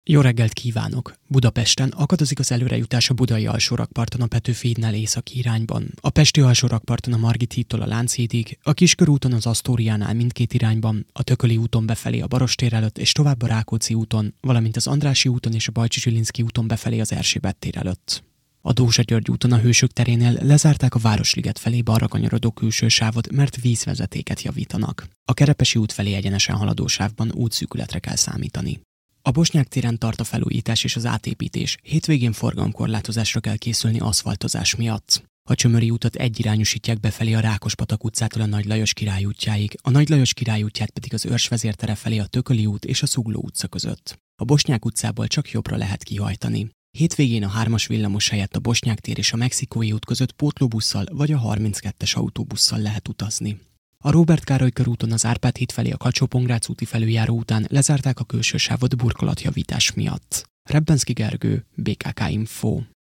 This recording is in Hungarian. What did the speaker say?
Jó reggelt kívánok! Budapesten akadozik az előrejutás a budai alsórakparton a Petőfi hídnál északi irányban, a pesti alsórakparton a Margit hídtól a Lánchídig, a Kiskörúton az Asztóriánál mindkét irányban, a Tököli úton befelé a Barostér előtt és tovább a Rákóczi úton, valamint az Andrássy úton és a Bajcsy-Zsilinszky úton befelé az Erzsébet tér előtt. A Dózsa György úton a Hősök terénél lezárták a Városliget felé balra kanyarodó külső sávot, mert vízvezetéket javítanak. A Kerepesi út felé egyenesen haladó sávban útszűkületre kell számítani. A Bosnyák téren tart a felújítás és az átépítés, hétvégén forgalomkorlátozásra kell készülni aszfaltozás miatt. A Csömöri útat egyirányosítják befelé a Rákospatak utcától a Nagy Lajos Király útjáig, a Nagy Lajos Király útját pedig az Őrs vezértere felé a Tököli út és a Zugló utca között. A Bosnyák utcából csak jobbra lehet kihajtani. Hétvégén a 3-as villamos helyett a Bosnyák tér és a Mexikói út között pótlóbusszal vagy a 32-es autóbusszal lehet utazni. A Róbert Károly körúton az Árpád híd felé a Kacsó-Pongrác úti felüljáró után lezárták a külső sávot burkolatjavítás miatt. Rebbenszky Gergő, BKK Info.